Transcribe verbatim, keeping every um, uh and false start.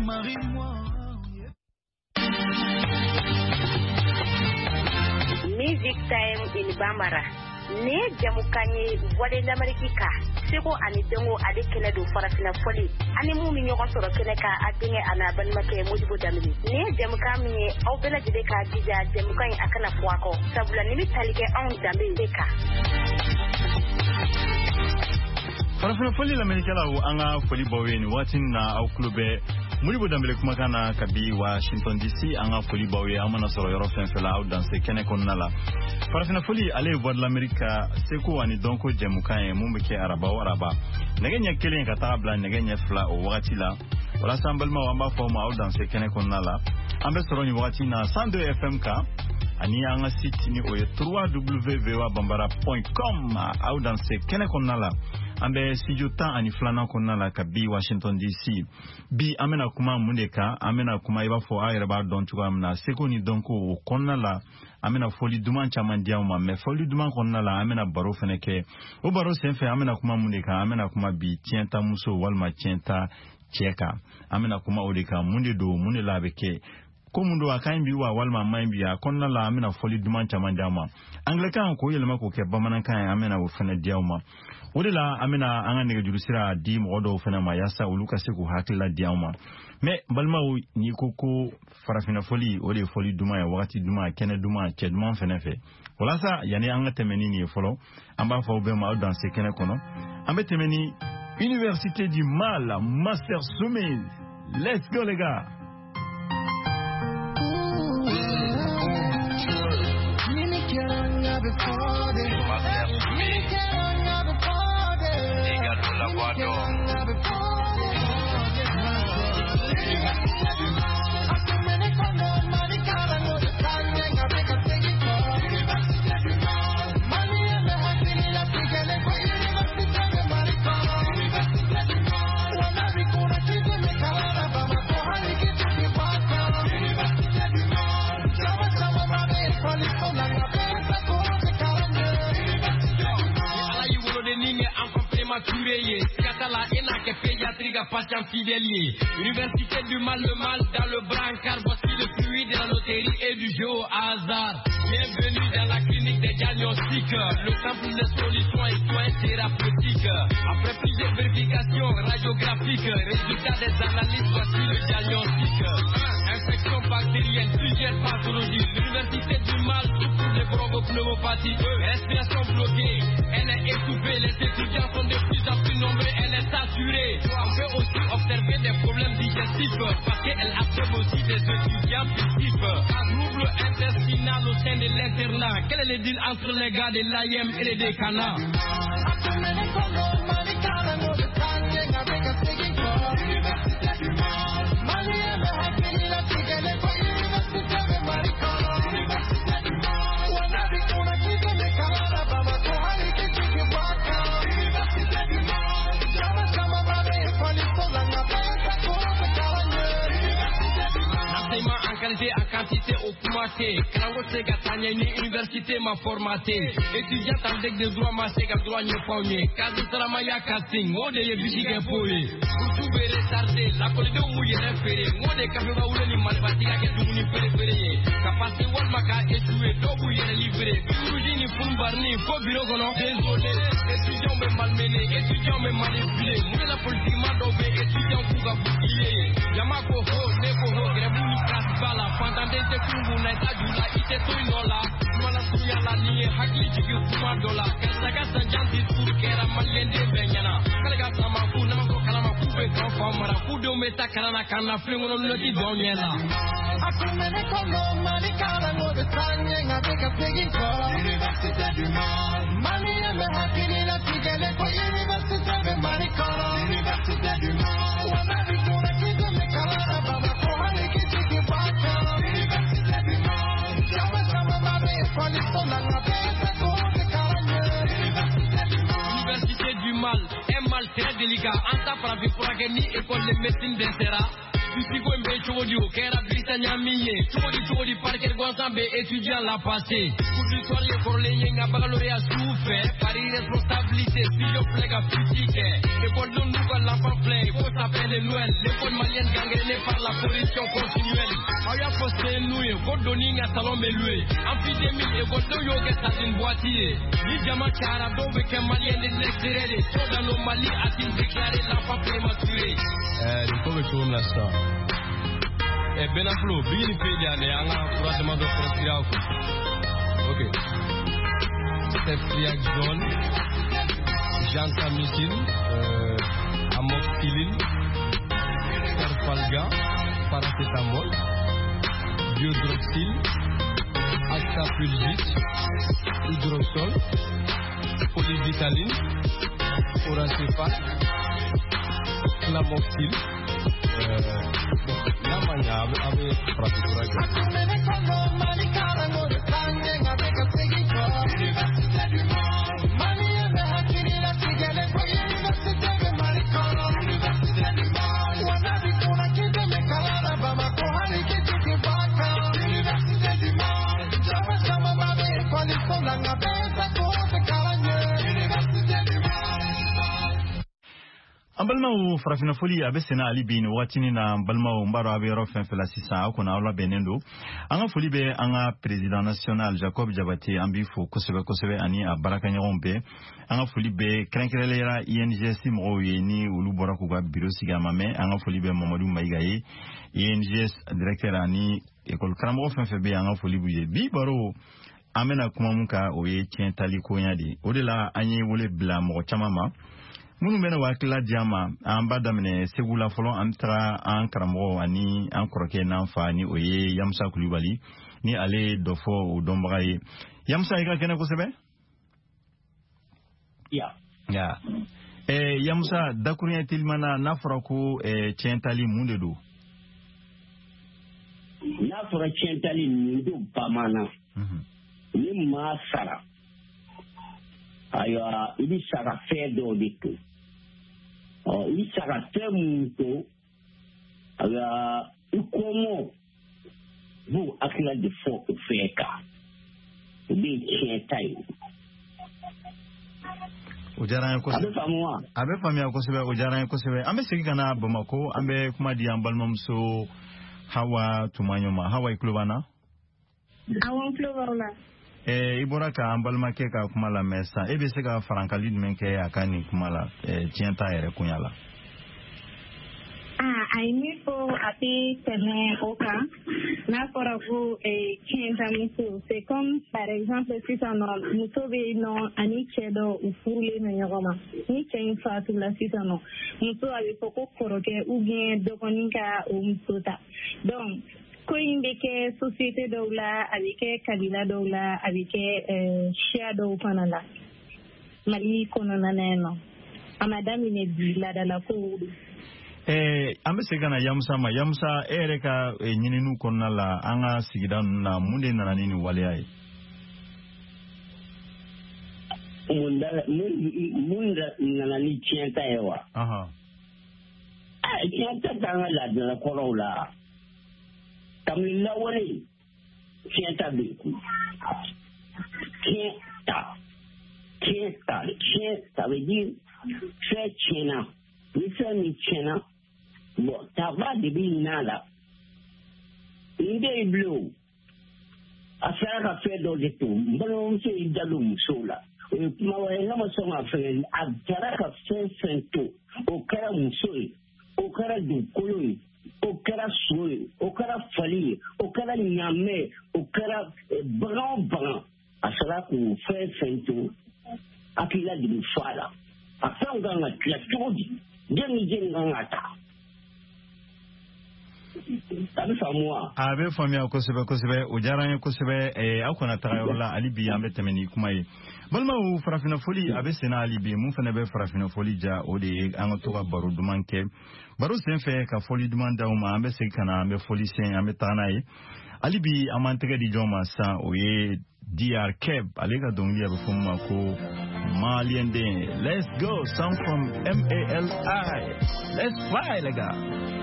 marie-moi. Music Time in Bambara. Ne jamukanye voix d'Amérique. Seko ani dengo ade kene do farafina foli. Ani mu mi nyoko soro kene ka adenge ana banmake Modibo Damini. Ne jamukami au bela jide ka dija jamukanye akana fuako. Sabula nimi talike on dambe deka. Farafina foli l'Amérique la ou anga foli baweni watin na au klube Modibo Damini kumakana kabi Washington D C anga foli bawe amana soro yoro fenfela au dans ce kene konnala. Farafina foli ale voix de l'Amérique seko ani donko jamukanye mumbeke araba o araba. Negenya kelen ka tabla negenya fla o wakati la. Wala sambalma wamba foma au dans ce kene konnala. Ambe soro ni wakati na cent deux F M K. Ani anga site ni oye w w w point bambara point com au dans ce kene konnala. Ambe studio tan ani flana konnala ka bi Washington D C. Bi amena kuma mundeka amena kuma iba fo ayre ba don tuga amna seko ni donko o konnala amena foli duman chaman diauma me foli duman konnala amena baro feneke o baro senfe amena kuma mundeka amena kuma bi tienta muso walma tienta cheka amena kuma odeka munde do munde labeke komundo akaimbi wa walma maimbi ya konna la amena foli duman chaman diauma Anglican ko yelma ko ke bamanan kan amena wo fene diauma wodila amena anga nege julusira di modo fene ma yasa uluka seku hakila diauma me balma ni koko farafina foli ode foli duma ya wakati duma kene duma chedman fene fe wala sa yani anga temeni ni folo amba fa obema dans ce kene kono ambe temeni Université du Mal Master Summit. Let's go les gars. Patient fidèlier, Université du Mal, le mal dans le brancard, voici le fluide de la loterie et du jeu au hasard. Bienvenue dans la clinique des diagnostics, le temple des solutions et soins thérapeutiques. Après plusieurs vérifications radiographiques, résultats des analyses, voici le diagnostic. Infection bactérienne, plusieurs pathologies, l'Université du Mal souffre des bronchopneumopathie, respiration bloquée, elle est étouffée, les étudiants sont de plus en plus nombreux, elle est saturée. On peut aussi observer des problèmes digestifs parce qu'elle absorbe aussi des étudiants fictifs. Trouble intestinal au sein de l'internat. Quel est le deal entre les gars de l'A I M et les décanats? En quantité au Koumaté, Krango Sega Tanyani, Université m'a formaté. Étudiant avec des droits massés, car droit n'y est Kazu Salamaya Kassing, Mode et Bichigan Poé. Pour tout retardé, la colline de Mouye référé. Mode Kafuga Oulani Malvatica, qui est Doumuni préféré. Capacité Walmaka échoué, Dobou y est livré. Urugini Fumbarni, Fobirogono, désolé. Étudiants me malmenés, étudiants me manipulés. Mouye la politique m'a dobé, étudiants Kouga Boukié. Yamako Ho, Neko Ho, Grebouni Kasbala. Pendant des secondes, n'eta jula ite toinola. Mala suya la niye hakli jigi kuma dola. Kasaga sanjan discours kera malende benyana. Kalaga sama ku namako kalama kube kan famara. Kudo meta kalana kana flingono lodi donyela. Akumene kono mani kala no de tanye ngabeka peginko. Université du Mal. Mani eme hakini la tigele ko Université de Maricona. Université du Mal. Wana bikuna kize me kalana baba ko hali kichiki baka. Université du Mal. Jawa sama babe kwani sola ngabeka ko de kalanye. Université du Mal. Université du Mal. Un mal très délicat. Anta para vi pour ni école de médecine d'Intera. Fisico in Bechodio, che era Britannia mie, Chodi Chodi Parker Guanzambe, étudiant la passé. Pour l'histoire, les corléens à Bagaloré à souffert, par irresponsabilité, si je plague à physique. L'école de nous, l'enfant plein, il faut s'appeler Noël. L'école malienne gangrénée par la pollution continuelle. Aya posté nous, code donning à salon meloué. Amphidémie, et code de yoga, ça une boîtier. Ni diamant carado, avec un malien de l'extérieur. Trop d'anomalie a-t-il déclaré l'enfant prématuré. Eh, il faut que je tourne la star. Eh, Benaflo, bien il fait d'aller à un couragement de faire ok. Steph Jackson, Jean Camisil, euh, Amoxicillin, Terfalga, Paracétamol, Biodroxil, Actapulgite, Hydrosol, Polyvitaline, Oracéphale, Clamoxil, euh, la manière avec Praticura. Balmao farafina foli abe sena ali bin watini na balmao mbaro abe ro fen fela sisa ko na wala benendo anga foli be anga president national Jacob Jabate ambi fo kosebe kosebe ani a baraka nyombe anga foli be krenkrelera I N G S mo yeni ulu bora ko ga biro siga mame anga foli be Mamadou Maigaye I N G S directeur ani école kramo fen fe be anga foli buye bi baro amena kuma muka oye tientali ko nyadi odela anyi wole bla mo chamama munu mena wakila diama amba damne segula folo antra an karamo ani an koroke nan fa ni oye Yamsa Kulibali ni ale dofo o dombaye Yamsa ika kena ko sebe ya ya eh Yamsa dakurien tilmana nafra ko eh tientali munde do nafra tientali mundu pamana mhm ni masara aya ibi sara fedo ditu oh ibi sara temuto aya ikomo bu akila de fo feka bi chetai ujaran ko abe famwa abe famia ko sebe ujaran ko sebe ambe sigi kana Bamako ambe kuma di ambalmam so hawa tumanyoma hawa iklubana awon florona Eh ibora ka ambalma ke ka kuma la mesa e be se ka farankali men ke akani kuma la eh tienta ere kunyala ah ai mi ko api tene oka na fora ku e tienta muso c'est comme par exemple si ça non muso be non ani chedo ufule na nyoma ni chen fa tu la si ça non muso ali poko koroke ou bien dokoninka o muso ta donc ko yimbe ke société dawla avec kabila dawla avec euh chia do fanala mali kono naneno amadami ne bila dala ko eh ambe se kana Yamsa ma Yamsa ere ka e nyininu konna la anga sigida na munde na nini wale ai munda munda na ni tienta ewa aha ah tienta tanga la de ko la Kamila wale tienta biku tienta tienta tienta veut dire fait tiena ni fait ni tiena bon tava de binala inde blue afara ka fait do de tout bon c'est idalum sola ma wale na mo so ma fait agara ka fait sento o kara musoi o kara du koloi o kɛra so ye o kɛra fali ye o kɛra ɲamɛ o kɛra bagan bagan a sera k'o fɛn fɛn to hakili la de bɛ fɔ a la a fɛnw kan ka tila cogo di den ni den kan ka ta a bɛ faamu wa. a bɛ faamuya kosɛbɛ kosɛbɛ o diyara n ye kosɛbɛ eh aw kana taga yɔrɔ la hali bi an bɛ tɛmɛ ni kuma ye balimaw farafina foli a bɛ senna hali bi mun fana bɛ farafina foli ja o de ye an ka to ka baro duman kɛ baro senfɛ ka foli duman d'aw ma an bɛ segin ka na an bɛ foli sen an bɛ taga n'a ye hali bi an b'an tɛgɛ di jɔn ma sisan o ye D R Keb ale ka dɔnkili a bɛ fɔ min ma ko Malien den let's go sound from M A L I let's fly les gars.